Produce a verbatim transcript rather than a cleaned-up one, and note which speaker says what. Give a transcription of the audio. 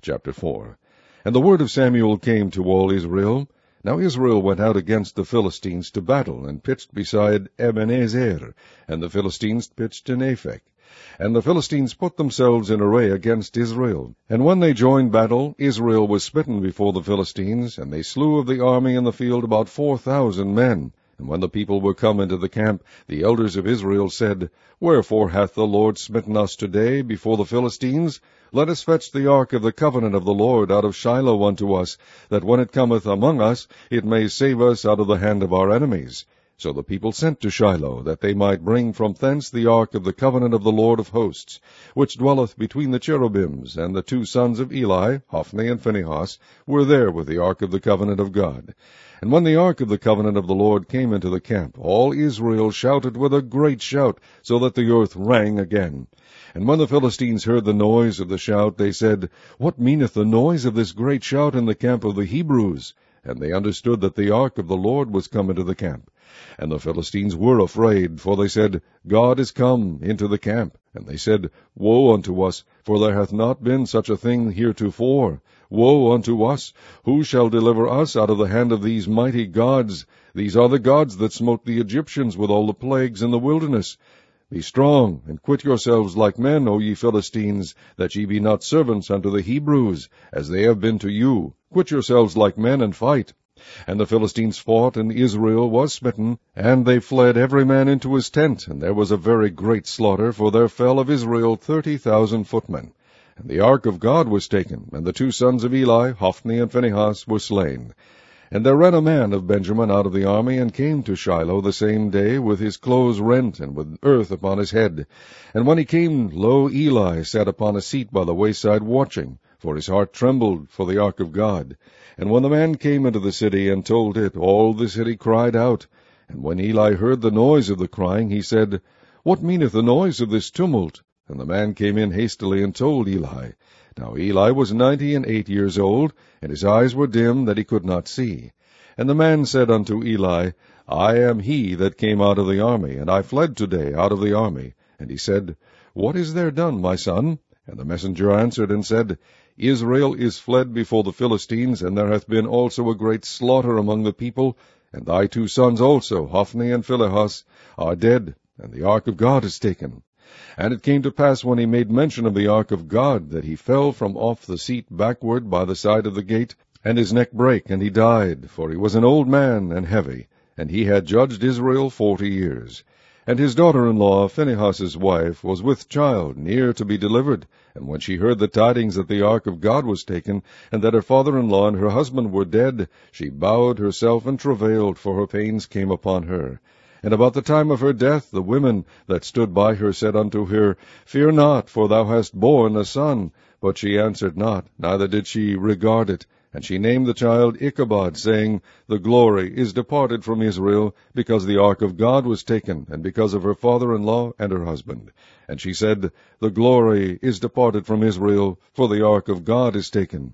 Speaker 1: Chapter four. And the word of Samuel came to all Israel. Now Israel went out against the Philistines to battle, and pitched beside Ebenezer, and the Philistines pitched in Aphek. And the Philistines put themselves in array against Israel. And when they joined battle, Israel was smitten before the Philistines, and they slew of the army in the field about four thousand men. And when the people were come into the camp, the elders of Israel said, Wherefore hath the Lord smitten us today before the Philistines? Let us fetch the ark of the covenant of the Lord out of Shiloh unto us, that when it cometh among us, it may save us out of the hand of our enemies. So the people sent to Shiloh, that they might bring from thence the ark of the covenant of the Lord of hosts, which dwelleth between the cherubims, and the two sons of Eli, Hophni and Phinehas, were there with the ark of the covenant of God. And when the ark of the covenant of the Lord came into the camp, all Israel shouted with a great shout, so that the earth rang again. And when the Philistines heard the noise of the shout, they said, What meaneth the noise of this great shout in the camp of the Hebrews? And they understood that the ark of the Lord was come into the camp. And the Philistines were afraid, for they said, God is come into the camp. And they said, Woe unto us, for there hath not been such a thing heretofore. Woe unto us! Who shall deliver us out of the hand of these mighty gods? These are the gods that smote the Egyptians with all the plagues in the wilderness. Be strong, and quit yourselves like men, O ye Philistines, that ye be not servants unto the Hebrews, as they have been to you. Quit yourselves like men, and fight. And the Philistines fought, and Israel was smitten, and they fled every man into his tent, and there was a very great slaughter, for there fell of Israel thirty thousand footmen. And the ark of God was taken, and the two sons of Eli, Hophni and Phinehas, were slain. And there ran a man of Benjamin out of the army, and came to Shiloh the same day, with his clothes rent, and with earth upon his head. And when he came, lo, Eli sat upon a seat by the wayside watching, for his heart trembled for the ark of God. And when the man came into the city, and told it, all the city cried out. And when Eli heard the noise of the crying, he said, What meaneth the noise of this tumult? And the man came in hastily, and told Eli. Now Eli was ninety and eight years old, and his eyes were dim, that he could not see. And the man said unto Eli, I am he that came out of the army, and I fled today out of the army. And he said, What is there done, my son? And the messenger answered and said, Israel is fled before the Philistines, and there hath been also a great slaughter among the people, and thy two sons also, Hophni and Phinehas, are dead, and the ark of God is taken. And it came to pass, when he made mention of the ark of God, that he fell from off the seat backward by the side of the gate, and his neck brake, and he died, for he was an old man and heavy, and he had judged Israel forty years. And his daughter-in-law, Phinehas's wife, was with child, near to be delivered. And when she heard the tidings that the ark of God was taken, and that her father-in-law and her husband were dead, she bowed herself and travailed, for her pains came upon her. And about the time of her death, the women that stood by her said unto her, Fear not, for thou hast borne a son. But she answered not, neither did she regard it. And she named the child Ichabod, saying, The glory is departed from Israel, because the ark of God was taken, and because of her father-in-law and her husband. And she said, The glory is departed from Israel, for the ark of God is taken.